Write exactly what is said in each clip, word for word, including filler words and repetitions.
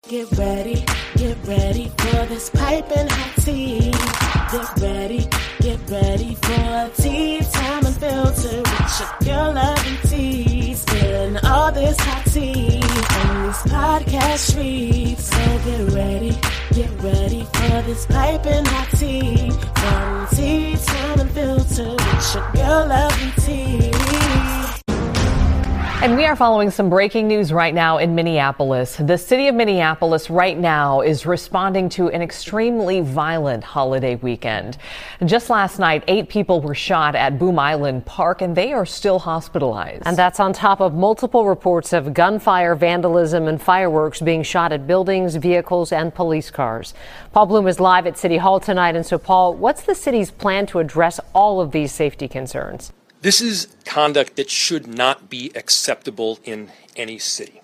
Get ready, get ready for this piping hot tea. Get ready, get ready for tea time and filter with your girl loving tea. Spilling all this hot tea on these podcast streets. So get ready, get ready for this piping hot tea. From tea time and filter with your girl loving tea. And we are following some breaking news right now in Minneapolis. The city of Minneapolis right now is responding to an extremely violent holiday weekend. Just last night, eight people were shot at Boom Island Park, and they are still hospitalized. And that's on top of multiple reports of gunfire, vandalism, and fireworks being shot at buildings, vehicles, and police cars. Paul Bloom is live at City Hall tonight. And so, Paul, what's the city's plan to address all of these safety concerns? This is conduct that should not be acceptable in any city.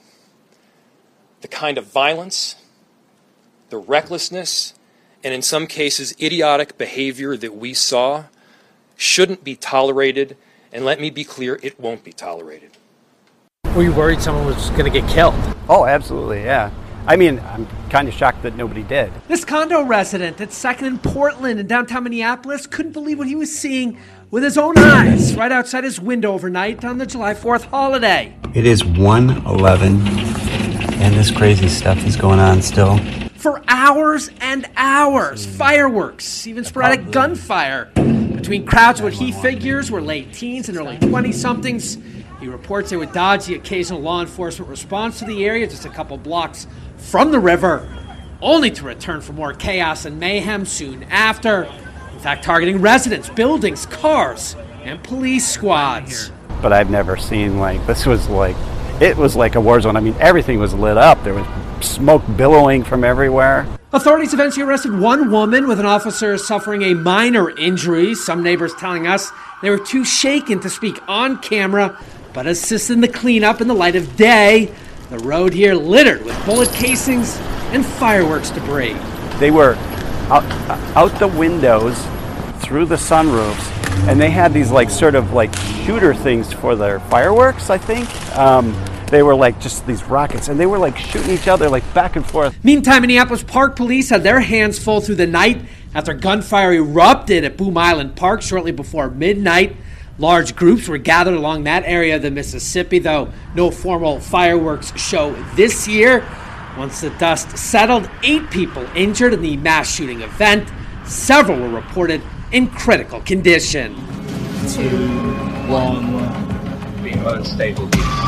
The kind of violence, the recklessness, and in some cases idiotic behavior that we saw shouldn't be tolerated, and let me be clear, it won't be tolerated. Were you worried someone was going to get killed? Oh, absolutely, yeah. I mean, I'm kind of shocked that nobody did. This condo resident at second in Portland in downtown Minneapolis couldn't believe what he was seeing with his own eyes right outside his window overnight on the July fourth holiday. It is one eleven, and this crazy stuff is going on still. For hours and hours, fireworks, even sporadic gunfire between crowds what he figures were late teens and early twenty-somethings. He reports they would dodge the occasional law enforcement response to the area just a couple blocks from the river, only to return for more chaos and mayhem soon after. In fact, targeting residents, buildings, cars, and police squads. But I've never seen, like, this was like, it was like a war zone. I mean, everything was lit up. There was smoke billowing from everywhere. Authorities eventually arrested one woman with an officer suffering a minor injury. Some neighbors telling us they were too shaken to speak on camera, but assisted in the cleanup in the light of day. The road here littered with bullet casings and fireworks debris. They were out, out the windows, through the sunroofs, and they had these like sort of like shooter things for their fireworks, I think. Um, they were like just these rockets, and they were like shooting each other like back and forth. Meantime, Minneapolis Park Police had their hands full through the night after gunfire erupted at Boom Island Park shortly before midnight. Large groups were gathered along that area of the Mississippi, though no formal fireworks show this year. Once the dust settled, eight people injured in the mass shooting event. Several were reported in critical condition. Two, one, being unstable.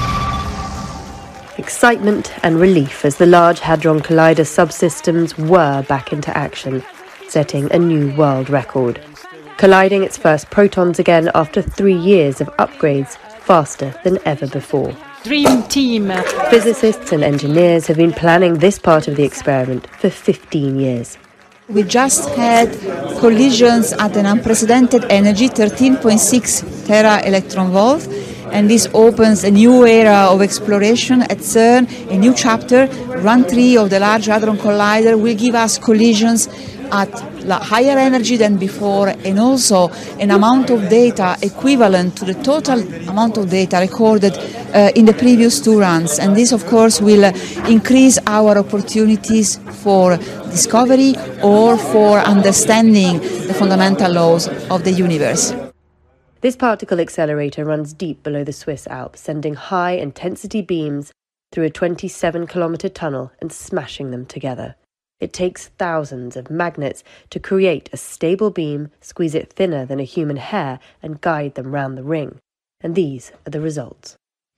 Excitement and relief as the Large Hadron Collider subsystems were back into action, setting a new world record. Colliding its first protons again after three years of upgrades faster than ever before. Dream team! Physicists and engineers have been planning this part of the experiment for fifteen years. We just had collisions at an unprecedented energy, thirteen point six tera electron volt, and this opens a new era of exploration at CERN, a new chapter. Run three of the Large Hadron Collider will give us collisions at higher energy than before, and also an amount of data equivalent to the total amount of data recorded uh, in the previous two runs. And this, of course, will uh, increase our opportunities for discovery or for understanding the fundamental laws of the universe. This particle accelerator runs deep below the Swiss Alps, sending high-intensity beams through a twenty-seven kilometre tunnel and smashing them together. It takes thousands of magnets to create a stable beam, squeeze it thinner than a human hair, and guide them round the ring. And these are the results.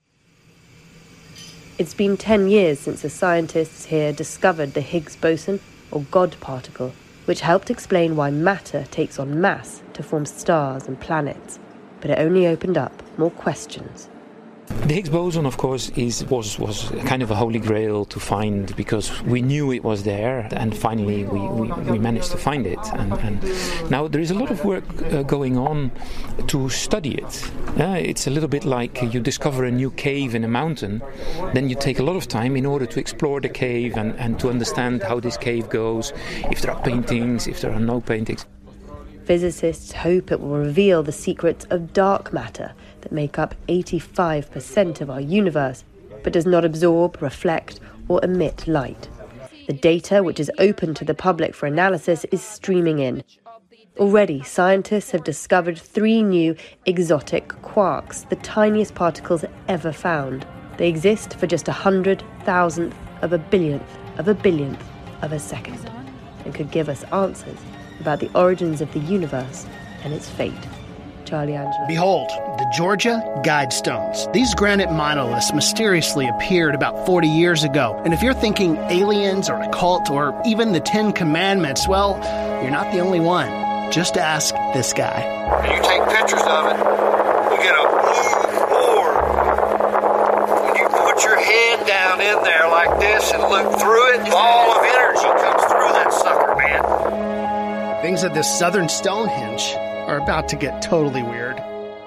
It's been ten years since the scientists here discovered the Higgs boson, or God particle, which helped explain why matter takes on mass to form stars and planets. But it only opened up more questions. The Higgs boson, of course, is was was kind of a holy grail to find, because we knew it was there, and finally we, we, we managed to find it. And, and now there is a lot of work uh, going on to study it. Uh, it's a little bit like you discover a new cave in a mountain, then you take a lot of time in order to explore the cave and, and to understand how this cave goes, if there are paintings, if there are no paintings. Physicists hope it will reveal the secrets of dark matter that make up eighty-five percent of our universe, but does not absorb, reflect, or emit light. The data, which is open to the public for analysis, is streaming in. Already, scientists have discovered three new exotic quarks, the tiniest particles ever found. They exist for just a hundred thousandth of a billionth of a billionth of a second, and could give us answers about the origins of the universe and its fate. Charlie Angelo. Behold, the Georgia Guidestones. These granite monoliths mysteriously appeared about forty years ago. And if you're thinking aliens or a cult or even the Ten Commandments, well, you're not the only one. Just ask this guy. And you take pictures of it, you get a blue orb. When you put your head down in there like this and look through it, ball of energy comes through that sucker, man. Things at this southern Stonehenge are about to get totally weird.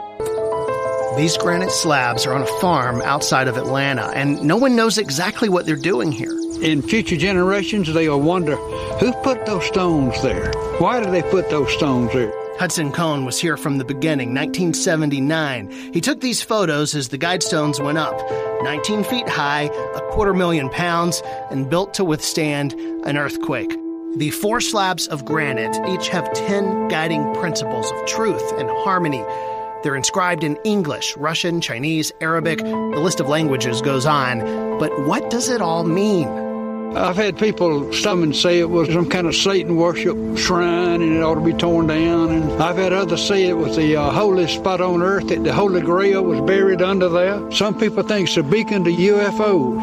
These granite slabs are on a farm outside of Atlanta, and no one knows exactly what they're doing here. In future generations, they'll wonder, who put those stones there? Why did they put those stones there? Hudson Cohn was here from the beginning, nineteen seventy-nine. He took these photos as the Guidestones went up, nineteen feet high, a quarter million pounds, and built to withstand an earthquake. The four slabs of granite each have ten guiding principles of truth and harmony. They're inscribed in English, Russian, Chinese, Arabic. The list of languages goes on. But what does it all mean? I've had people some and say it was some kind of Satan worship shrine and it ought to be torn down. And I've had others say it was the uh, holiest spot on earth, that the Holy Grail was buried under there. Some people think it's a beacon to U F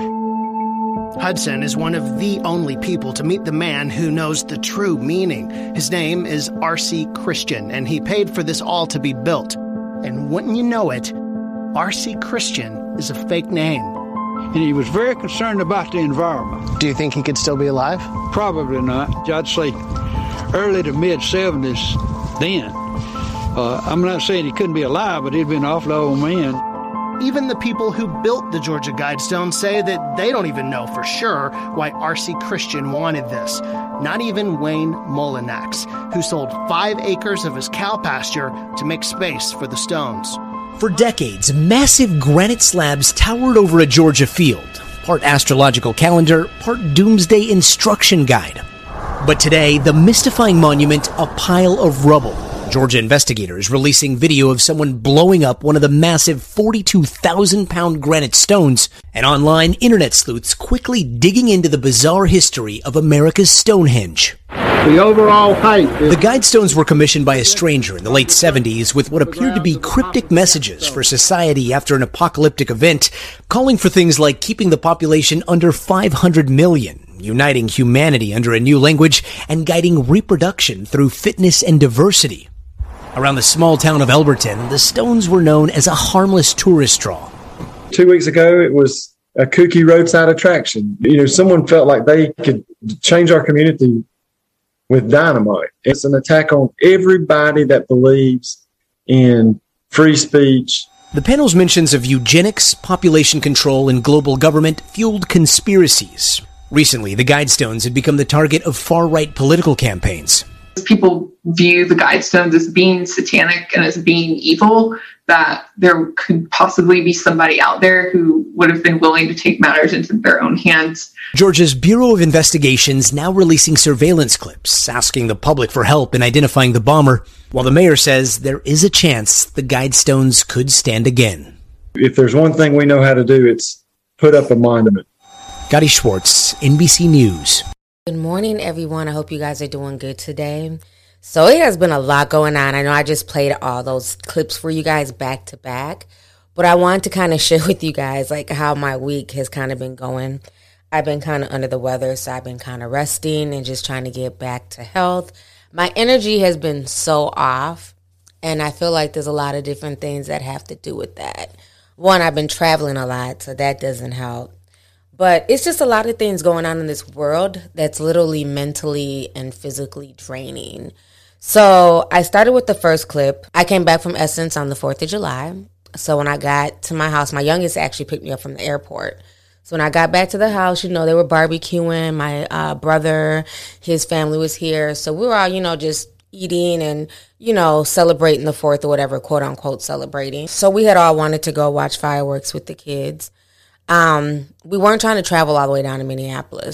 Os. Hudson is one of the only people to meet the man who knows the true meaning. His name is R C Christian, and he paid for this all to be built. And wouldn't you know it, R C Christian is a fake name. And he was very concerned about the environment. Do you think he could still be alive? Probably not. I'd say early to mid-seventies then. Uh, I'm not saying he couldn't be alive, but he'd been an awful old man. Even the people who built the Georgia Guidestones say that they don't even know for sure why R C Christian wanted this. Not even Wayne Mullinax, who sold five acres of his cow pasture to make space for the stones. For decades, massive granite slabs towered over a Georgia field, part astrological calendar, part doomsday instruction guide. But today, the mystifying monument, a pile of rubble. Georgia investigators releasing video of someone blowing up one of the massive forty-two thousand pound granite stones, and online internet sleuths quickly digging into the bizarre history of America's Stonehenge. The overall height. The Guidestones were commissioned by a stranger in the late seventies with what appeared to be cryptic messages for society after an apocalyptic event, calling for things like keeping the population under five hundred million, uniting humanity under a new language, and guiding reproduction through fitness and diversity. Around the small town of Elberton, the stones were known as a harmless tourist draw. Two weeks ago, it was a kooky roadside attraction. You know, someone felt like they could change our community with dynamite. It's an attack on everybody that believes in free speech. The panel's mentions of eugenics, population control, and global government fueled conspiracies. Recently, the Guidestones had become the target of far-right political campaigns. People view the Guidestones as being satanic and as being evil, that there could possibly be somebody out there who would have been willing to take matters into their own hands. Georgia's Bureau of Investigations now releasing surveillance clips, asking the public for help in identifying the bomber, while the mayor says there is a chance the Guidestones could stand again. If there's one thing we know how to do, it's put up a monument. Gotti Schwartz, N B C News. Good morning, everyone. I hope you guys are doing good today. So it has been a lot going on. I know I just played all those clips for you guys back to back, but I wanted to kind of share with you guys like how my week has kind of been going. I've been kind of under the weather, so I've been kind of resting and just trying to get back to health. My energy has been so off, and I feel like there's a lot of different things that have to do with that. One, I've been traveling a lot, so that doesn't help. But it's just a lot of things going on in this world that's literally mentally and physically draining. So I started with the first clip. I came back from Essence on the fourth of July. So when I got to my house, my youngest actually picked me up from the airport. So when I got back to the house, you know, they were barbecuing. My uh, brother, his family was here. So we were all, you know, just eating and, you know, celebrating the fourth or whatever, quote unquote, celebrating. So we had all wanted to go watch fireworks with the kids. Um, we weren't trying to travel all the way down to Minneapolis.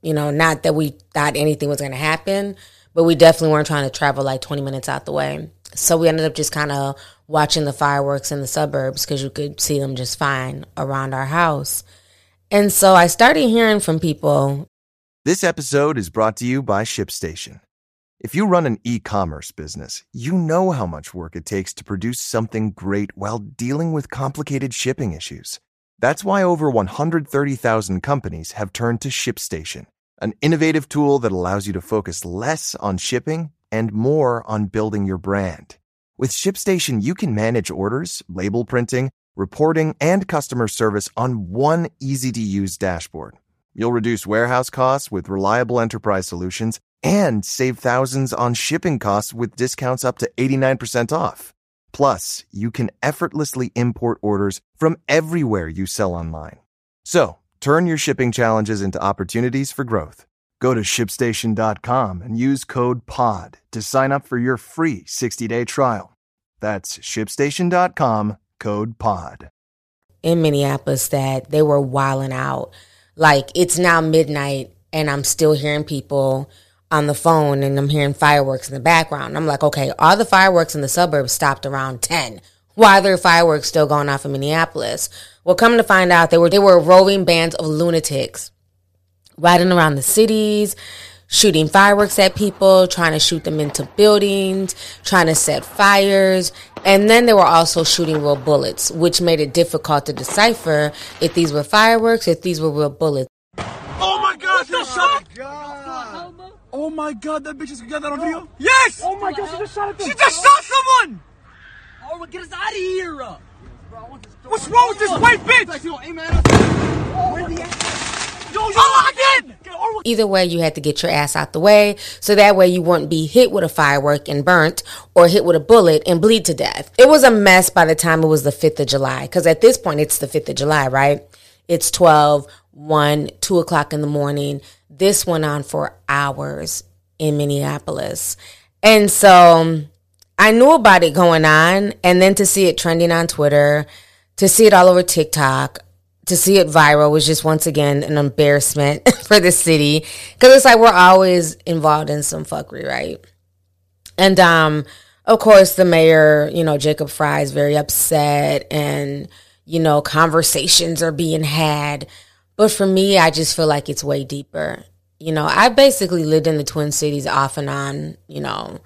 You know, not that we thought anything was going to happen, but we definitely weren't trying to travel like twenty minutes out the way. So we ended up just kind of watching the fireworks in the suburbs because you could see them just fine around our house. And so I started hearing from people. This episode is brought to you by ShipStation. If you run an e-commerce business, you know how much work it takes to produce something great while dealing with complicated shipping issues. That's why over one hundred thirty thousand companies have turned to ShipStation, an innovative tool that allows you to focus less on shipping and more on building your brand. With ShipStation, you can manage orders, label printing, reporting, and customer service on one easy-to-use dashboard. You'll reduce warehouse costs with reliable enterprise solutions and save thousands on shipping costs with discounts up to eighty-nine percent off. Plus, you can effortlessly import orders from everywhere you sell online. So, turn your shipping challenges into opportunities for growth. Go to ship station dot com and use code POD to sign up for your free sixty-day trial. That's ship station dot com, code POD. In Minneapolis that they were wilding out. Like, it's now midnight and I'm still hearing people on the phone and I'm hearing fireworks in the background. I'm like, okay, all the fireworks in the suburbs stopped around ten. Why are there fireworks still going off in Minneapolis? Well, come to find out, they were they were roving bands of lunatics riding around the cities, shooting fireworks at people, trying to shoot them into buildings, trying to set fires. And then they were also shooting real bullets, which made it difficult to decipher if these were fireworks, if these were real bullets. Oh my God! She just shot it! Oh my God! That bitch just got that on video. Yes! Oh my God! She just shot it. She just shot someone. Oh, well, get us out of here! What's wrong with this white bitch? Where the ass? Either way, you had to get your ass out the way so that way you wouldn't be hit with a firework and burnt or hit with a bullet and bleed to death. It was a mess by the time it was the fifth of July because at this point it's the fifth of July, right? It's twelve, one, two o'clock in the morning. This went on for hours in Minneapolis. And so I knew about it going on, and then to see it trending on Twitter, to see it all over TikTok, to see it viral was just once again an embarrassment for the city because it's like we're always involved in some fuckery, right? And um, of course, the mayor, you know, Jacob Frey is very upset, and you know, conversations are being had. But for me, I just feel like it's way deeper. You know, I basically lived in the Twin Cities off and on, you know,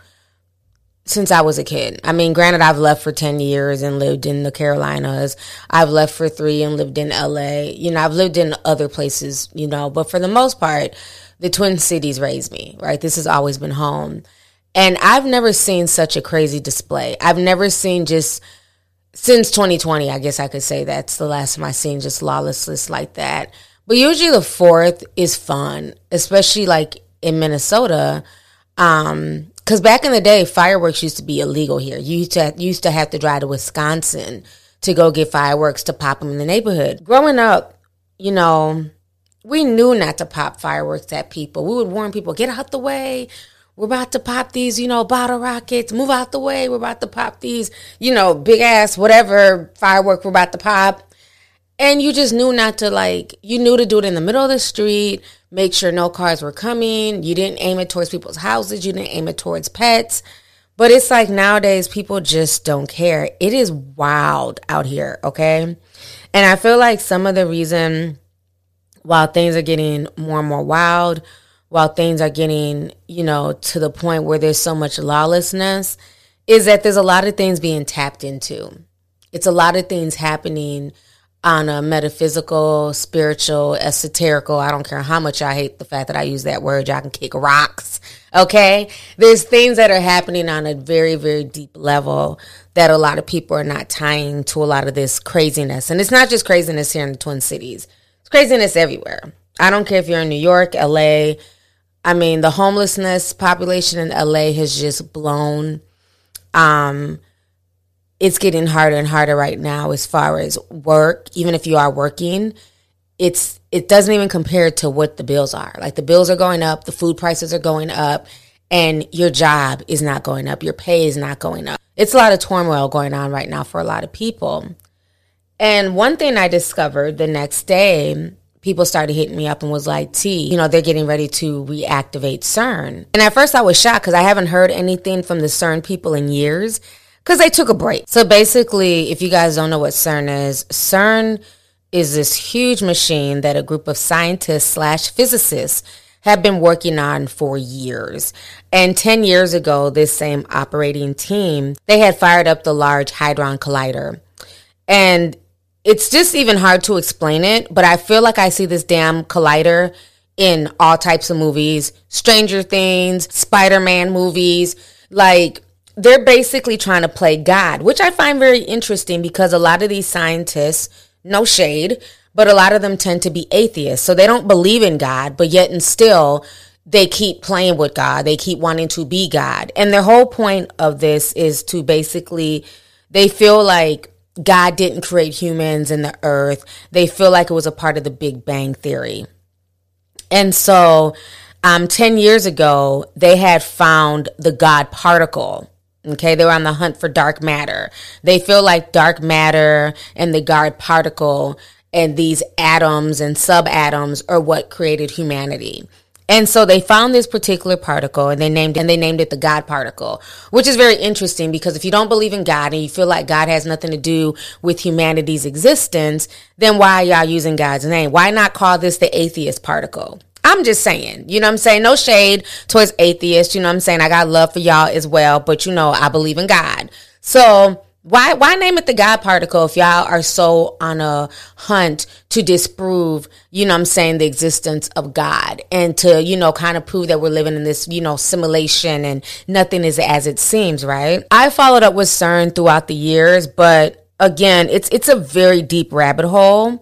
since I was a kid. I mean, granted, I've left for ten years and lived in the Carolinas. I've left for three and lived in L A. You know, I've lived in other places, you know, but for the most part, the Twin Cities raised me, right? This has always been home. And I've never seen such a crazy display. I've never seen just, since twenty twenty, I guess I could say that's the last time I've seen just lawlessness like that. But usually the fourth is fun, especially like in Minnesota. Um, Because back in the day, fireworks used to be illegal here. You used to, you used to have to drive to Wisconsin to go get fireworks to pop them in the neighborhood. Growing up, you know, we knew not to pop fireworks at people. We would warn people, get out the way. We're about to pop these, you know, bottle rockets. Move out the way. We're about to pop these, you know, big ass, whatever firework we're about to pop. And you just knew not to, like, you knew to do it in the middle of the street, make sure no cars were coming. You didn't aim it towards people's houses. You didn't aim it towards pets. But it's like nowadays people just don't care. It is wild out here, okay? And I feel like some of the reason while things are getting more and more wild, while things are getting, you know, to the point where there's so much lawlessness, is that there's a lot of things being tapped into. It's a lot of things happening on a metaphysical, spiritual, esoterical, I don't care how much I hate the fact that I use that word, y'all can kick rocks, okay? There's things that are happening on a very, very deep level that a lot of people are not tying to a lot of this craziness. And it's not just craziness here in the Twin Cities. It's craziness everywhere. I don't care if you're in New York, L A. I mean, the homelessness population in L A has just blown. Um... It's getting harder and harder right now as far as work. Even if you are working, it's it doesn't even compare to what the bills are. Like the bills are going up, the food prices are going up, and your job is not going up. Your pay is not going up. It's a lot of turmoil going on right now for a lot of people. And one thing I discovered the next day, people started hitting me up and was like, T, you know, they're getting ready to reactivate CERN. And at first I was shocked because I haven't heard anything from the CERN people in years because they took a break. So basically, if you guys don't know what CERN is, CERN is this huge machine that a group of scientists slash physicists have been working on for years. And ten years ago, this same operating team, they had fired up the Large Hadron Collider. And it's just even hard to explain it, but I feel like I see this damn collider in all types of movies, Stranger Things, Spider-Man movies. Like, they're basically trying to play God, which I find very interesting because a lot of these scientists, no shade, but a lot of them tend to be atheists. So they don't believe in God, but yet and still they keep playing with God. They keep wanting to be God. And the whole point of this is to basically, they feel like God didn't create humans and the earth. They feel like it was a part of the Big Bang Theory. And so um, ten years ago, they had found the God particle. Okay, they were on the hunt for dark matter. They feel like dark matter and the God particle and these atoms and subatoms are what created humanity. And so they found this particular particle and they named it, and they named it the God particle, which is very interesting because if you don't believe in God and you feel like God has nothing to do with humanity's existence, then why are y'all using God's name? Why not call this the atheist particle? I'm just saying, you know what I'm saying? No shade towards atheists. You know what I'm saying? I got love for y'all as well, but you know, I believe in God. So Why why name it the God particle if y'all are so on a hunt to disprove, you know what I'm saying, the existence of God and to, you know, kind of prove that we're living in this, you know, simulation and nothing is as it seems, right? I followed up with CERN throughout the years, but again, it's it's a very deep rabbit hole.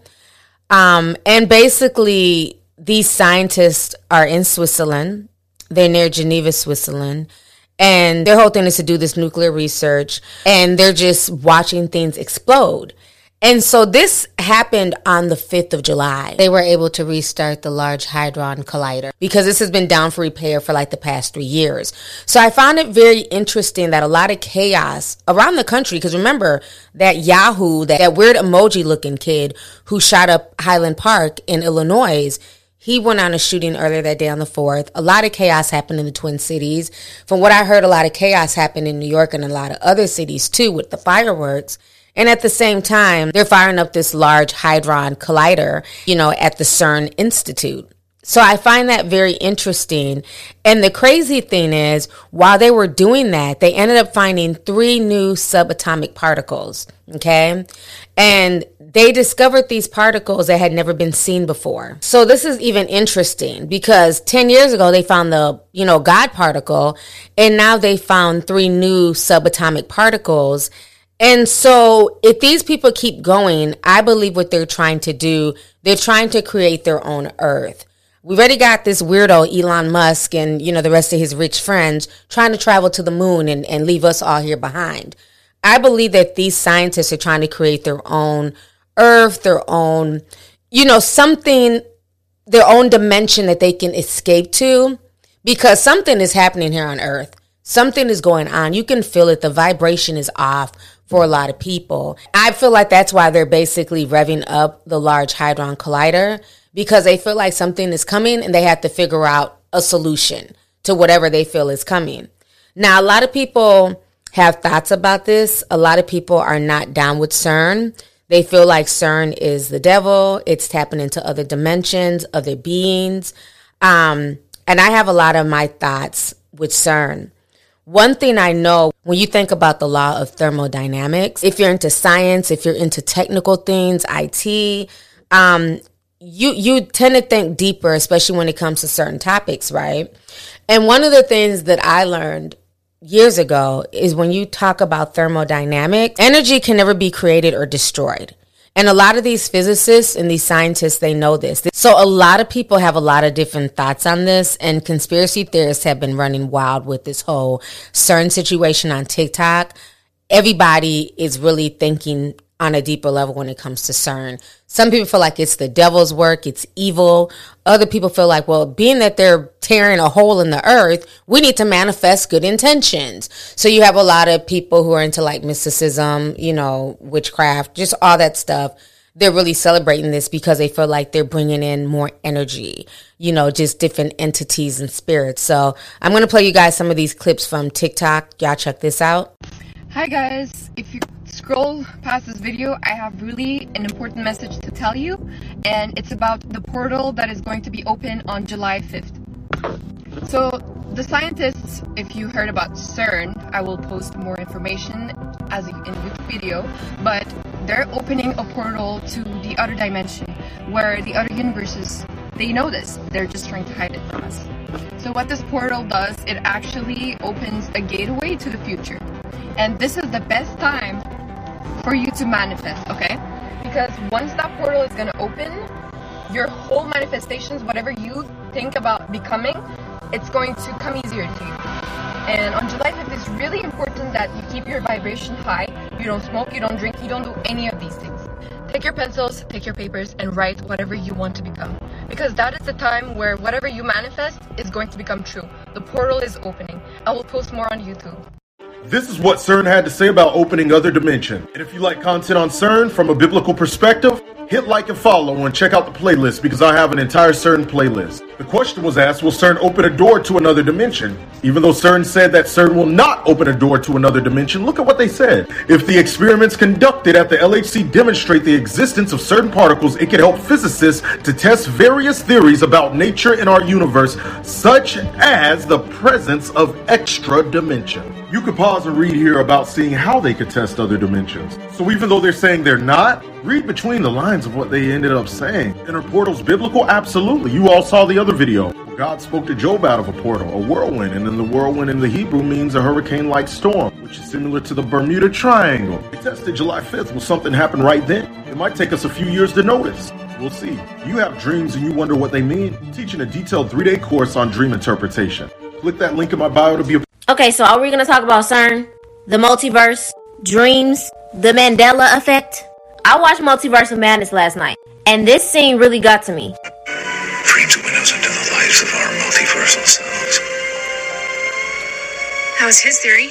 Um, and basically, these scientists are in Switzerland. They're near Geneva, Switzerland. And their whole thing is to do this nuclear research, and they're just watching things explode. And so this happened on the fifth of July. They were able to restart the Large Hadron Collider because this has been down for repair for like the past three years. So I found it very interesting that a lot of chaos around the country, because remember that Yahoo, that, that weird emoji looking kid who shot up Highland Park in Illinois, he went on a shooting earlier that day on the fourth. A lot of chaos happened in the Twin Cities. From what I heard, a lot of chaos happened in New York and a lot of other cities too with the fireworks. And at the same time, they're firing up this Large Hadron Collider, you know, at the CERN Institute. So I find that very interesting. And the crazy thing is, while they were doing that, they ended up finding three new subatomic particles, okay? And they discovered these particles that had never been seen before. So this is even interesting because ten years ago, they found the, you know, God particle, and now they found three new subatomic particles. And so if these people keep going, I believe what they're trying to do, they're trying to create their own Earth. We've already got this weirdo Elon Musk and, you know, the rest of his rich friends trying to travel to the moon and, and leave us all here behind. I believe that these scientists are trying to create their own Earth, their own, you know, something, their own dimension that they can escape to, because something is happening here on Earth. Something is going on. You can feel it. The vibration is off for a lot of people. I feel like that's why they're basically revving up the Large Hadron Collider, because they feel like something is coming and they have to figure out a solution to whatever they feel is coming. Now, a lot of people have thoughts about this. A lot of people are not down with CERN. They feel like CERN is the devil. It's tapping into other dimensions, other beings. Um, and I have a lot of my thoughts with CERN. One thing I know, when you think about the law of thermodynamics, if you're into science, if you're into technical things, I T, um, you you tend to think deeper, especially when it comes to certain topics, right? And one of the things that I learned years ago is when you talk about thermodynamics, energy can never be created or destroyed. And a lot of these physicists and these scientists, they know this. So a lot of people have a lot of different thoughts on this, and conspiracy theorists have been running wild with this whole CERN situation on TikTok. Everybody is really thinking on a deeper level when it comes to CERN. Some people feel like it's the devil's work, it's evil. Other people feel like, well, being that they're tearing a hole in the earth, we need to manifest good intentions. So you have a lot of people who are into like mysticism, you know, witchcraft, just all that stuff. they're really celebrating this because they feel like they're bringing in more energy, you know, just different entities and spirits. So I'm going to play you guys some of these clips from TikTok. Y'all check this out. Hi guys, if you scroll past this video, I have really an important message to tell you, and it's about the portal that is going to be open on July fifth. So the scientists, if you heard about CERN, I will post more information as a, in a YouTube video, but they're opening a portal to the other dimension where the other universes, they know this, they're just trying to hide it from us. So what this portal does, it actually opens a gateway to the future. And this is the best time for you to manifest, okay? Because once that portal is going to open, your whole manifestations, whatever you think about becoming, it's going to come easier to you. And on July fifth, it's really important that you keep your vibration high. You don't smoke, you don't drink, you don't do any of these things. Take your pencils, take your papers, and write whatever you want to become. Because that is the time where whatever you manifest is going to become true. The portal is opening. I will post more on YouTube. This is what CERN had to say about opening other dimension. And if you like content on CERN from a biblical perspective, hit like and follow and check out the playlist because I have an entire CERN playlist. The question was asked, will CERN open a door to another dimension? Even though CERN said that CERN will not open a door to another dimension, look at what they said. If the experiments conducted at the L H C demonstrate the existence of certain particles, it can help physicists to test various theories about nature in our universe, such as the presence of extra dimension. You could pause and read here about seeing how they could test other dimensions. So even though they're saying they're not, read between the lines of what they ended up saying. And are portals biblical? Absolutely. You all saw the other video. God spoke to Job out of a portal, a whirlwind, and then the whirlwind in the Hebrew means a hurricane-like storm, which is similar to the Bermuda Triangle. They tested July fifth. Will something happen right then? It might take us a few years to notice. We'll see. You have dreams and you wonder what they mean? I'm teaching a detailed three-day course on dream interpretation. Click that link in my bio to be a Okay, so are we going to talk about CERN, the multiverse, dreams, the Mandela effect? I watched Multiverse of Madness last night, and this scene really got to me. Dreams are windows into the lives of our multiversal selves. How is his theory?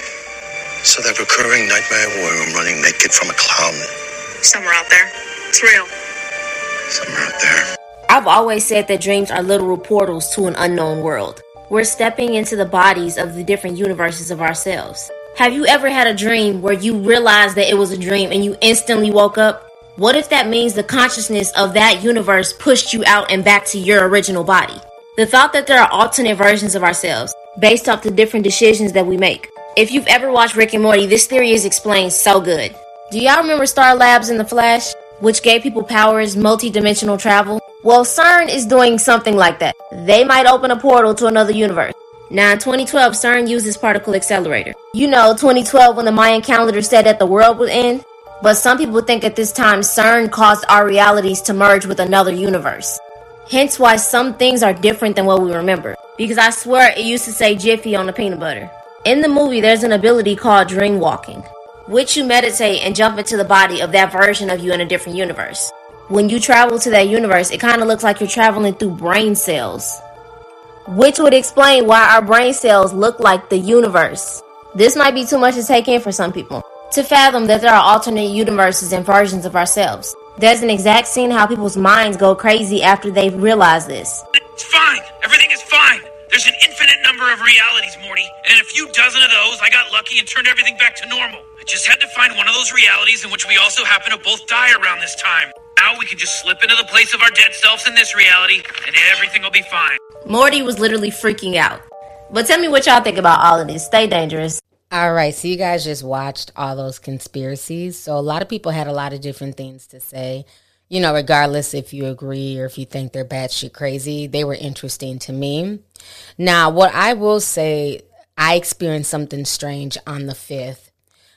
So that recurring nightmare where I'm running naked from a clown. Somewhere out there. It's real. Somewhere out there. I've always said that dreams are literal portals to an unknown world. We're stepping into the bodies of the different universes of ourselves. Have you ever had a dream where you realized that it was a dream and you instantly woke up? What if that means the consciousness of that universe pushed you out and back to your original body? The thought that there are alternate versions of ourselves based off the different decisions that we make. If you've ever watched Rick and Morty, this theory is explained so good. Do y'all remember Star Labs in The Flash, which gave people powers, multi-dimensional travel? Well, CERN is doing something like that. They might open a portal to another universe. Now, in twenty twelve, CERN uses particle accelerator. You know, twenty twelve when the Mayan calendar said that the world would end? But some people think at this time CERN caused our realities to merge with another universe. Hence why some things are different than what we remember. Because I swear it used to say Jiffy on the peanut butter. In the movie, there's an ability called dream walking, which you meditate and jump into the body of that version of you in a different universe. When you travel to that universe, it kind of looks like you're traveling through brain cells, which would explain why our brain cells look like the universe. This might be too much to take in for some people, to fathom that there are alternate universes and versions of ourselves. There's an exact scene how people's minds go crazy after they realize this. It's fine. Everything is fine. There's an infinite number of realities, Morty. And in a few dozen of those, I got lucky and turned everything back to normal. I just had to find one of those realities in which we also happen to both die around this time. Now we can just slip into the place of our dead selves in this reality, and everything will be fine. Morty was literally freaking out. But tell me what y'all think about all of this. Stay dangerous. All right, so you guys just watched all those conspiracies. So a lot of people had a lot of different things to say. You know, regardless if you agree or if you think they're batshit crazy, they were interesting to me. Now, what I will say, I experienced something strange on the fifth.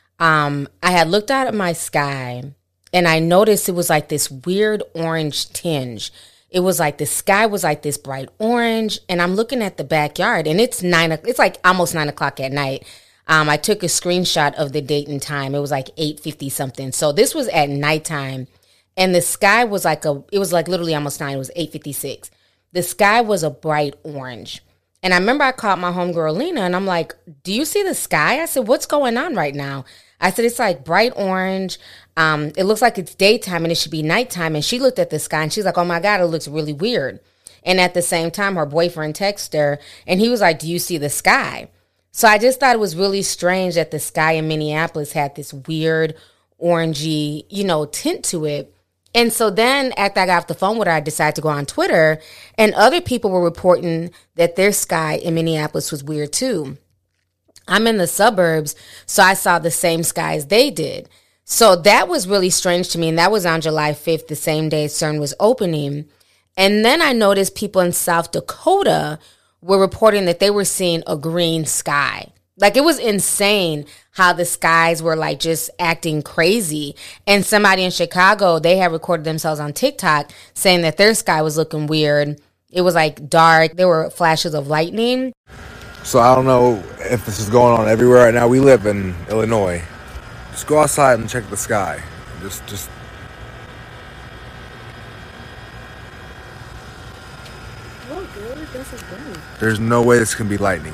Um, I had looked out at my sky, and I noticed it was like this weird orange tinge. It was like the sky was like this bright orange, and I'm looking at the backyard, and it's nine. It's like almost nine o'clock at night. Um, I took a screenshot of the date and time. It was like eight fifty something. So this was at nighttime, and the sky was like a. It was like literally almost nine. It was eight fifty-six. The sky was a bright orange, and I remember I called my homegirl Lena, and I'm like, "Do you see the sky?" I said, "What's going on right now?" I said, it's like bright orange. Um, it looks like it's daytime and it should be nighttime. And she looked at the sky and she's like, oh my God, it looks really weird. And at the same time, her boyfriend texted her and he was like, do you see the sky? So I just thought it was really strange that the sky in Minneapolis had this weird orangey, you know, tint to it. And so then after I got off the phone with her, I decided to go on Twitter, and other people were reporting that their sky in Minneapolis was weird too. I'm in the suburbs, so I saw the same sky as they did. So that was really strange to me, and that was on July fifth, the same day CERN was opening. And then I noticed people in South Dakota were reporting that they were seeing a green sky. Like, it was insane how the skies were like just acting crazy. And somebody in Chicago, they had recorded themselves on TikTok saying that their sky was looking weird. It was like dark. There were flashes of lightning. So I don't know if this is going on everywhere right now. We live in Illinois. Just go outside and check the sky. Just, just. Oh, good. This is good. There's no way this can be lightning.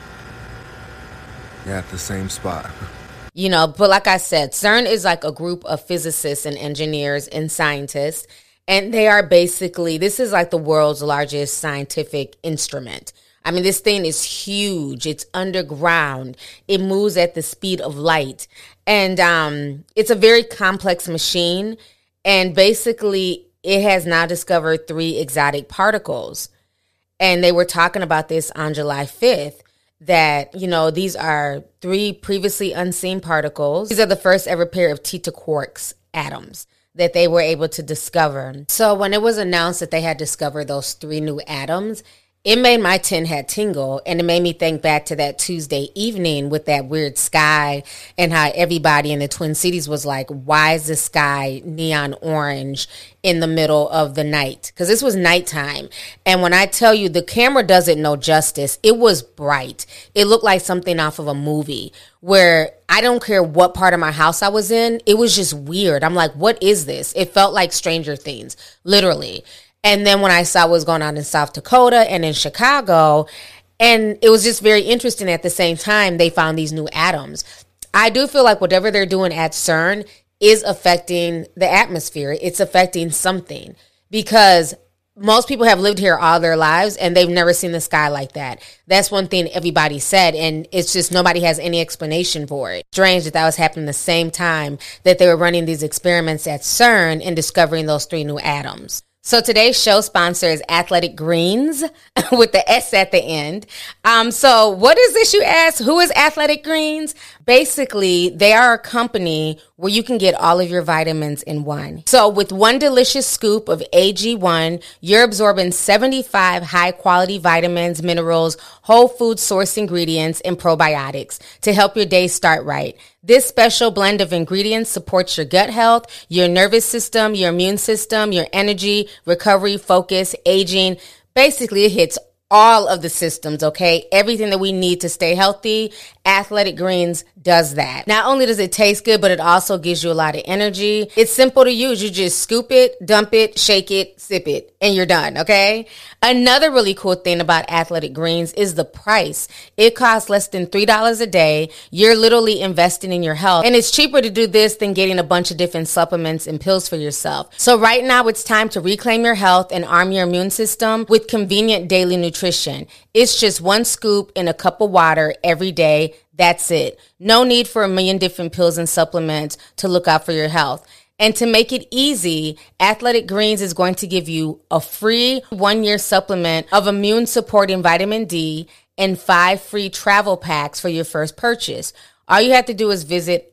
Yeah, at the same spot. You know, but like I said, CERN is like a group of physicists and engineers and scientists. And they are basically, this is like the world's largest scientific instrument. I mean, this thing is huge. It's underground. It moves at the speed of light. And um, it's a very complex machine. And basically, it has now discovered three exotic particles. And they were talking about this on July fifth. That, you know, these are three previously unseen particles. These are the first ever pair of Theta quarks atoms that they were able to discover. So when it was announced that they had discovered those three new atoms, it made my tin hat tingle, and it made me think back to that Tuesday evening with that weird sky and how everybody in the Twin Cities was like, why is the sky neon orange in the middle of the night? Because this was nighttime. And when I tell you, the camera doesn't know justice, it was bright. It looked like something off of a movie where I don't care what part of my house I was in. It was just weird. I'm like, what is this? It felt like Stranger Things, literally. And then when I saw what was going on in South Dakota and in Chicago, and it was just very interesting at the same time, they found these new atoms. I do feel like whatever they're doing at CERN is affecting the atmosphere. It's affecting something, because most people have lived here all their lives and they've never seen the sky like that. That's one thing everybody said, and it's just nobody has any explanation for it. Strange that that was happening the same time that they were running these experiments at CERN and discovering those three new atoms. So today's show sponsor is Athletic Greens with the S at the end. Um, so what is this, you ask? Who is Athletic Greens? Basically, they are a company where you can get all of your vitamins in one. So with one delicious scoop of A G one, you're absorbing seventy-five high-quality vitamins, minerals, whole food source ingredients, and probiotics to help your day start right. This special blend of ingredients supports your gut health, your nervous system, your immune system, your energy, recovery, focus, aging. Basically, it hits all of the systems, okay? Everything that we need to stay healthy, Athletic Greens does that. Not only does it taste good, but it also gives you a lot of energy. It's simple to use. You just scoop it, dump it, shake it, sip it, and you're done, okay? Another really cool thing about Athletic Greens is the price. It costs less than three dollars a day. You're literally investing in your health. And it's cheaper to do this than getting a bunch of different supplements and pills for yourself. So right now, it's time to reclaim your health and arm your immune system with convenient daily nutrition. It's just one scoop in a cup of water every day. That's it. No need for a million different pills and supplements to look out for your health. And to make it easy, Athletic Greens is going to give you a free one-year supplement of immune-supporting vitamin D and five free travel packs for your first purchase. All you have to do is visit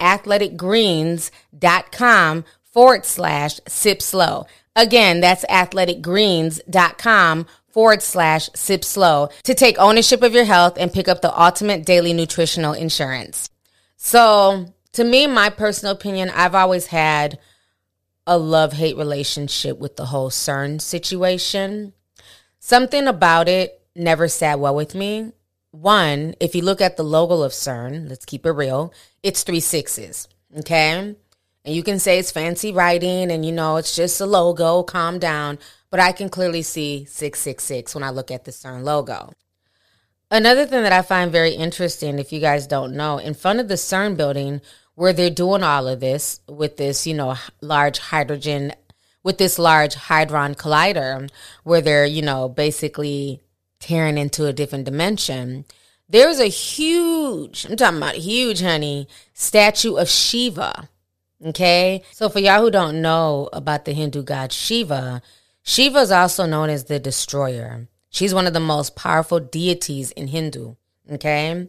athleticgreens.com forward slash sip slow. Again, that's athleticgreens.com forward slash sip slow to take ownership of your health and pick up the ultimate daily nutritional insurance. So, to me, my personal opinion, I've always had a love-hate relationship with the whole CERN situation. Something about it never sat well with me. One, if you look at the logo of CERN, let's keep it real, it's three sixes, okay? And you can say it's fancy writing and, you know, it's just a logo, calm down. But I can clearly see six six six when I look at the CERN logo. Another thing that I find very interesting, if you guys don't know, in front of the CERN building where they're doing all of this with this, you know, large hydrogen, with this large hadron collider, where they're, you know, basically tearing into a different dimension. There's a huge, I'm talking about huge, honey, statue of Shiva. Okay? So for y'all who don't know about the Hindu god Shiva, Shiva is also known as the destroyer. She's one of the most powerful deities in Hindu. Okay?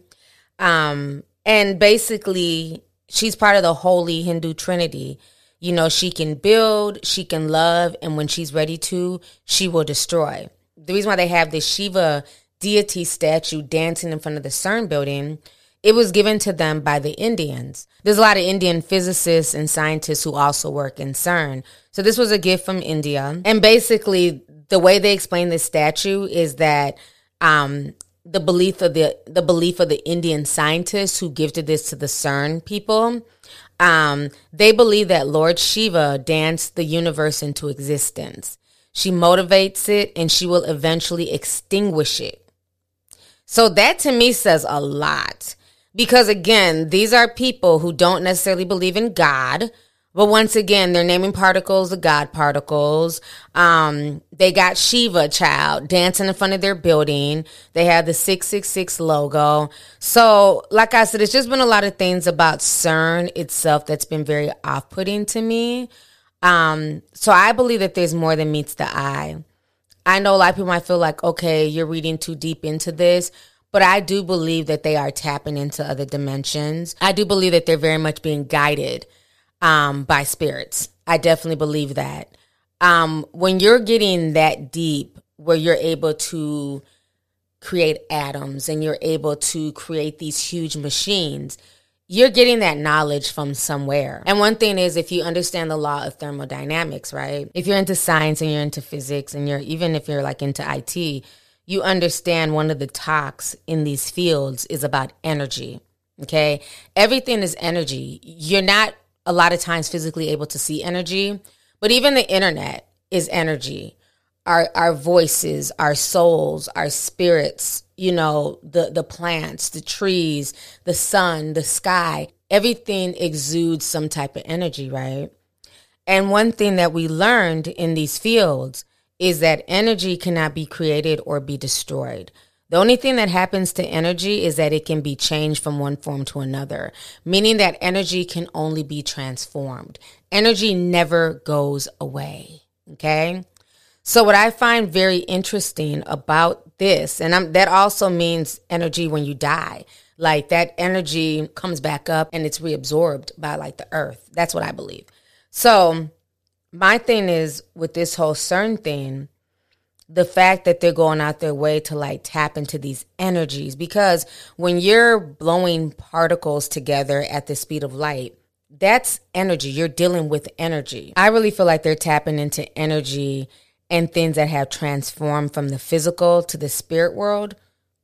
Um, and basically, she's part of the holy Hindu trinity. You know, she can build, she can love, and when she's ready to, she will destroy. The reason why they have this Shiva deity statue dancing in front of the CERN building, it was given to them by the Indians. There's a lot of Indian physicists and scientists who also work in CERN. So this was a gift from India. And basically, the way they explain this statue is that um, the belief of the the belief of the Indian scientists who gifted this to the CERN people, um, they believe that Lord Shiva danced the universe into existence. She motivates it, and she will eventually extinguish it. So that to me says a lot. Because again, these are people who don't necessarily believe in God. But once again, they're naming particles the God particles. Um, they got Shiva, child, dancing in front of their building. They have the six six six logo. So like I said, it's just been a lot of things about CERN itself that's been very off-putting to me. Um, so I believe that there's more than meets the eye. I know a lot of people might feel like, okay, you're reading too deep into this, but I do believe that they are tapping into other dimensions. I do believe that they're very much being guided um, by spirits. I definitely believe that. Um, when you're getting that deep, where you're able to create atoms and you're able to create these huge machines, you're getting that knowledge from somewhere. And one thing is, if you understand the law of thermodynamics, right? If you're into science and you're into physics and you're, even if you're like into I T, you understand one of the talks in these fields is about energy, okay? Everything is energy. You're not a lot of times physically able to see energy, but even the internet is energy. Our our voices, our souls, our spirits, you know, the, the plants, the trees, the sun, the sky, everything exudes some type of energy, right? And one thing that we learned in these fields is that energy cannot be created or be destroyed. The only thing that happens to energy is that it can be changed from one form to another, meaning that energy can only be transformed. Energy never goes away, okay? So what I find very interesting about this, and I'm, that also means energy when you die, like that energy comes back up and it's reabsorbed by like the earth. That's what I believe. So my thing is with this whole CERN thing, the fact that they're going out their way to like tap into these energies, because when you're blowing particles together at the speed of light, that's energy. You're dealing with energy. I really feel like they're tapping into energy and things that have transformed from the physical to the spirit world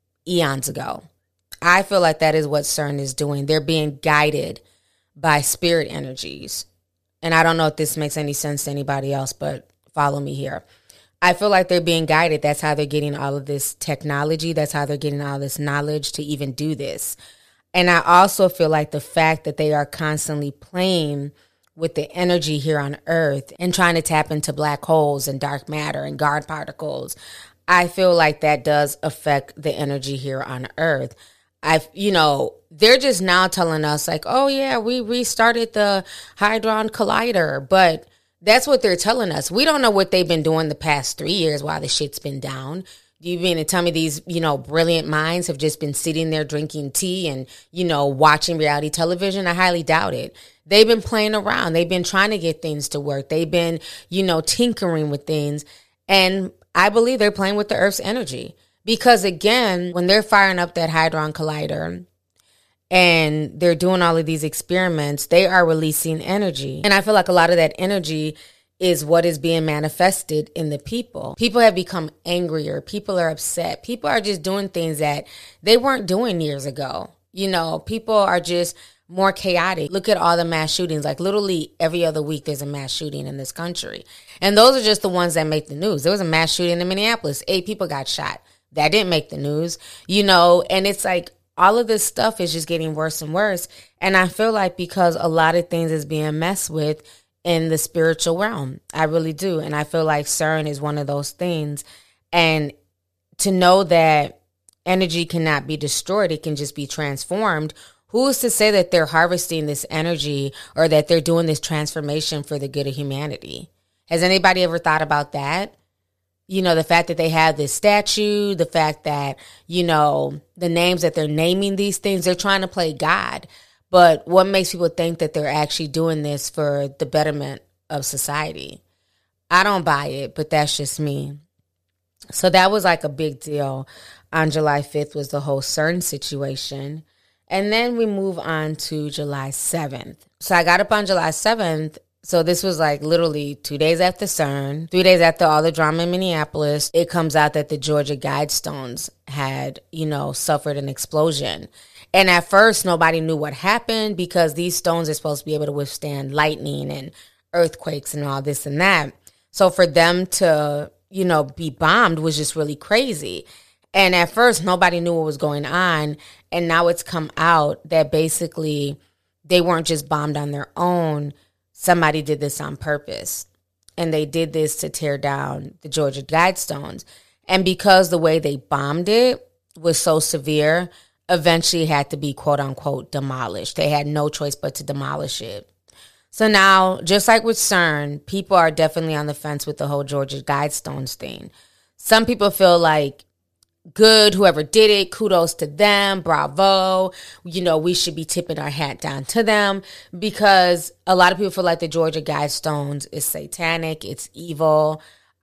eons ago. I feel like that is what CERN is doing. They're being guided by spirit energies. And I don't know if this makes any sense to anybody else, but follow me here. I feel like they're being guided. That's how they're getting all of this technology. That's how they're getting all this knowledge to even do this. And I also feel like the fact that they are constantly playing with the energy here on Earth and trying to tap into black holes and dark matter and God particles, I feel like that does affect the energy here on Earth. I've, you know, they're just now telling us like, oh yeah, we restarted the Hadron Collider, but that's what they're telling us. We don't know what they've been doing the past three years while the shit's been down. Do you mean to tell me these, you know, brilliant minds have just been sitting there drinking tea and, you know, watching reality television? I highly doubt it. They've been playing around. They've been trying to get things to work. They've been, you know, tinkering with things. And I believe they're playing with the Earth's energy. Because again, when they're firing up that Hadron Collider and they're doing all of these experiments, they are releasing energy. And I feel like a lot of that energy is what is being manifested in the people. People have become angrier. People are upset. People are just doing things that they weren't doing years ago. You know, people are just more chaotic. Look at all the mass shootings. Like literally every other week there's a mass shooting in this country. And those are just the ones that make the news. There was a mass shooting in Minneapolis. Eight people got shot. That didn't make the news, you know, and it's like all of this stuff is just getting worse and worse. And I feel like because a lot of things is being messed with in the spiritual realm. I really do. And I feel like CERN is one of those things. And to know that energy cannot be destroyed, it can just be transformed. Who's to say that they're harvesting this energy or that they're doing this transformation for the good of humanity? Has anybody ever thought about that? You know, the fact that they have this statue, the fact that, you know, the names that they're naming these things, they're trying to play God. But what makes people think that they're actually doing this for the betterment of society? I don't buy it, but that's just me. So that was like a big deal on July fifth, was the whole CERN situation. And then we move on to July seventh. So I got up on July seventh. So this was like literally two days after CERN, three days after all the drama in Minneapolis. It comes out that the Georgia Guidestones had, you know, suffered an explosion. And at first, nobody knew what happened because these stones are supposed to be able to withstand lightning and earthquakes and all this and that. So for them to, you know, be bombed was just really crazy. And at first, nobody knew what was going on. And now it's come out that basically they weren't just bombed on their own. Somebody did this on purpose. And they did this to tear down the Georgia Guidestones. And because the way they bombed it was so severe, eventually it had to be quote unquote demolished. They had no choice but to demolish it. So now, just like with CERN, people are definitely on the fence with the whole Georgia Guidestones thing. Some people feel like, good, whoever did it, kudos to them, bravo. You know, we should be tipping our hat down to them because a lot of people feel like the Georgia Guidestones is satanic, it's evil,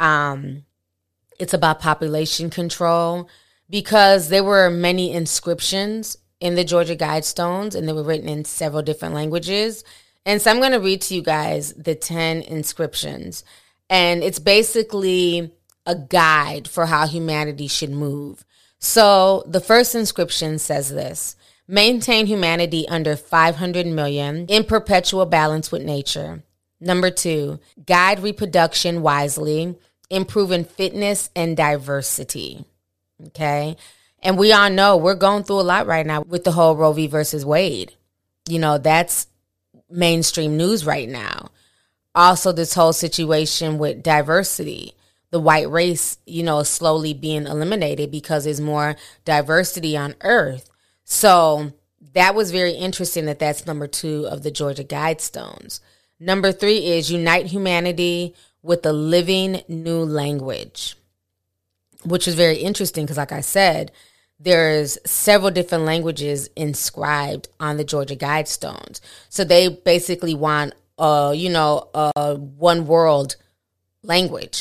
um, it's about population control because there were many inscriptions in the Georgia Guidestones and they were written in several different languages. And so I'm going to read to you guys the ten inscriptions. And it's basically a guide for how humanity should move. So the first inscription says this: maintain humanity under five hundred million in perpetual balance with nature. Number two, guide reproduction wisely, improving fitness and diversity. Okay. And we all know we're going through a lot right now with the whole Roe v. versus Wade. You know, that's mainstream news right now. Also, this whole situation with diversity. The white race, you know, is slowly being eliminated because there's more diversity on Earth. So that was very interesting that that's number two of the Georgia Guidestones. Number three is unite humanity with a living new language, which is very interesting because, like I said, there's several different languages inscribed on the Georgia Guidestones. So they basically want, uh, you know, a one world language.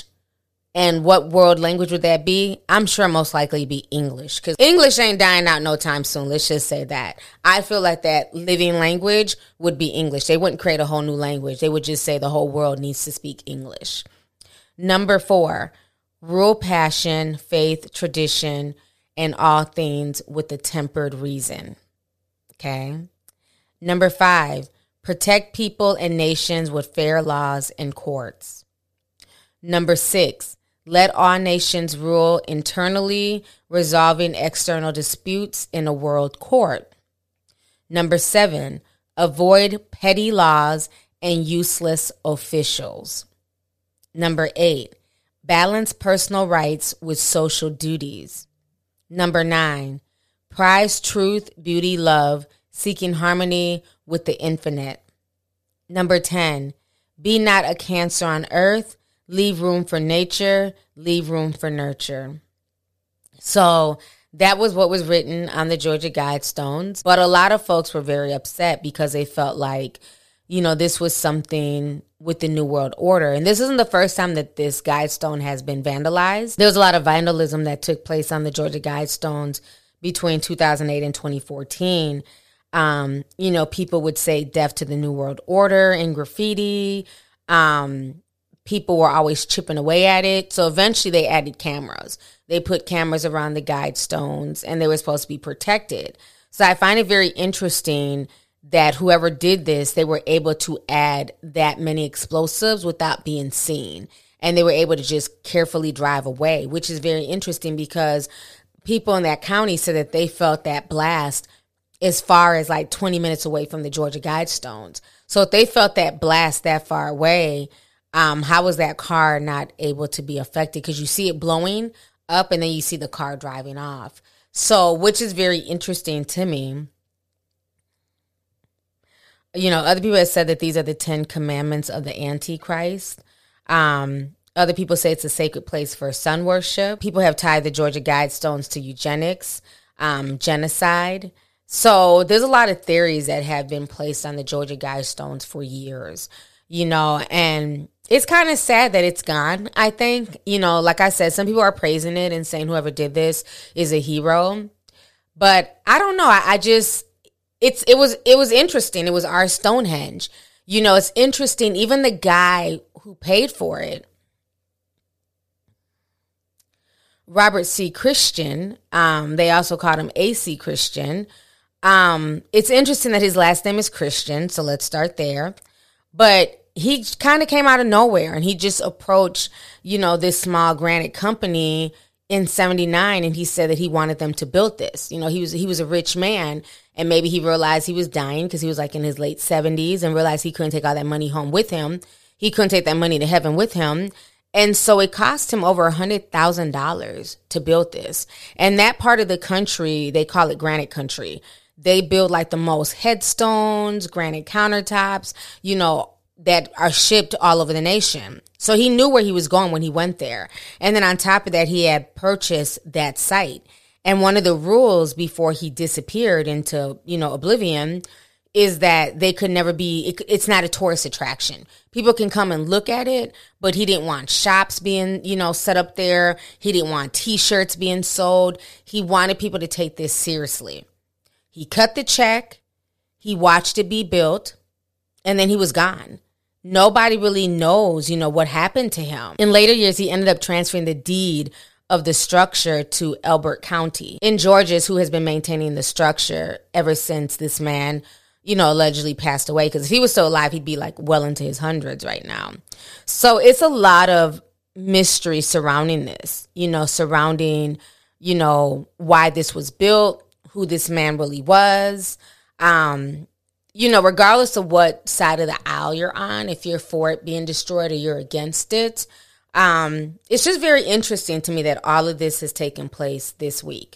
And what world language would that be? I'm sure most likely be English, because English ain't dying out no time soon. Let's just say that. I feel like that living language would be English. They wouldn't create a whole new language. They would just say the whole world needs to speak English. Number four, rule passion, faith, tradition, and all things with a tempered reason. Okay. Number five, protect people and nations with fair laws and courts. Number six, let all nations rule internally, resolving external disputes in a world court. Number seven, avoid petty laws and useless officials. Number eight, balance personal rights with social duties. Number nine, prize truth, beauty, love, seeking harmony with the infinite. Number ten, be not a cancer on earth. Leave room for nature, leave room for nurture. So that was what was written on the Georgia Guidestones. But a lot of folks were very upset because they felt like, you know, this was something with the New World Order. And this isn't the first time that this Guidestone has been vandalized. There was a lot of vandalism that took place on the Georgia Guidestones between two thousand eight and twenty fourteen. Um, you know, people would say death to the New World Order in graffiti. Um, people were always chipping away at it. So eventually they added cameras. They put cameras around the Guidestones and they were supposed to be protected. So I find it very interesting that whoever did this, they were able to add that many explosives without being seen. And they were able to just carefully drive away, which is very interesting because people in that county said that they felt that blast as far as like twenty minutes away from the Georgia Guidestones. So if they felt that blast that far away, um, how was that car not able to be affected? Because you see it blowing up and then you see the car driving off. So, which is very interesting to me. You know, other people have said that these are the Ten Commandments of the Antichrist. Um, other people say it's a sacred place for sun worship. People have tied the Georgia Guidestones to eugenics, um, genocide. So there's a lot of theories that have been placed on the Georgia Guidestones for years, you know, and it's kind of sad that it's gone, I think. You know, like I said, some people are praising it and saying whoever did this is a hero. But I don't know. I, I just, it's it was it was interesting. It was our Stonehenge. You know, it's interesting. Even the guy who paid for it, Robert C. Christian, um, they also called him A C. Christian. Um, it's interesting that his last name is Christian, so let's start there. But he kind of came out of nowhere, and he just approached, you know, this small granite company in seventy-nine, and he said that he wanted them to build this. You know, he was he was a rich man, and maybe he realized he was dying because he was like in his late seventies and realized he couldn't take all that money home with him. He couldn't take that money to heaven with him. And so it cost him over one hundred thousand dollars to build this. And that part of the country, they call it granite country. They build like the most headstones, granite countertops, you know, that are shipped all over the nation. So he knew where he was going when he went there. And then on top of that, he had purchased that site. And one of the rules before he disappeared into, you know, oblivion is that they could never be, it, it's not a tourist attraction. People can come and look at it, but he didn't want shops being, you know, set up there. He didn't want T-shirts being sold. He wanted people to take this seriously. He cut the check, he watched it be built, and then he was gone. Nobody really knows, you know, what happened to him. In later years, he ended up transferring the deed of the structure to Elbert County in Georgia, who has been maintaining the structure ever since this man, you know, allegedly passed away. Because if he was still alive, he'd be like well into his hundreds right now. So it's a lot of mystery surrounding this, you know, surrounding, you know, why this was built, who this man really was. Um, you know, regardless of what side of the aisle you're on, if you're for it being destroyed or you're against it, um, it's just very interesting to me that all of this has taken place this week.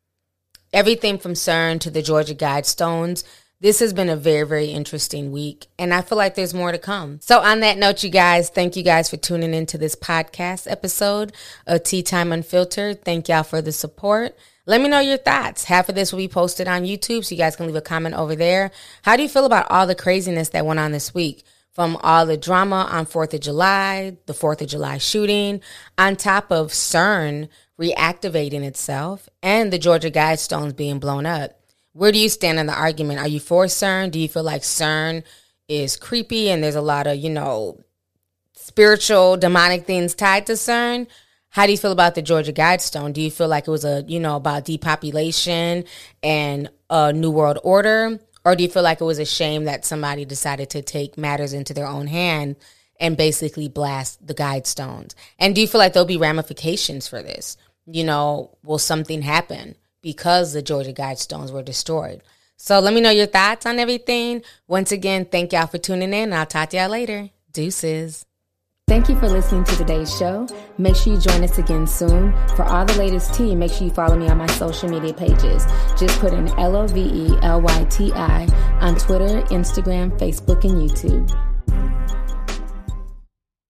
Everything from CERN to the Georgia Guidestones, this has been a very, very interesting week, and I feel like there's more to come. So on that note, you guys, thank you guys for tuning into this podcast episode of Tea Time Unfiltered. Thank y'all for the support. Let me know your thoughts. Half of this will be posted on YouTube, so you guys can leave a comment over there. How do you feel about all the craziness that went on this week? From all the drama on fourth of July, the fourth of July shooting, on top of CERN reactivating itself, and the Georgia Guidestones being blown up. Where do you stand on the argument? Are you for CERN? Do you feel like CERN is creepy and there's a lot of, you know, spiritual, demonic things tied to CERN? How do you feel about the Georgia Guidestone? Do you feel like it was a, you know, about depopulation and a new world order? Or do you feel like it was a shame that somebody decided to take matters into their own hand and basically blast the Guidestones? And do you feel like there'll be ramifications for this? You know, will something happen because the Georgia Guidestones were destroyed? So let me know your thoughts on everything. Once again, thank y'all for tuning in, and I'll talk to y'all later. Deuces. Thank you for listening to today's show. Make sure you join us again soon. For all the latest tea, make sure you follow me on my social media pages. Just put in L O V E L Y T I on Twitter, Instagram, Facebook, and YouTube.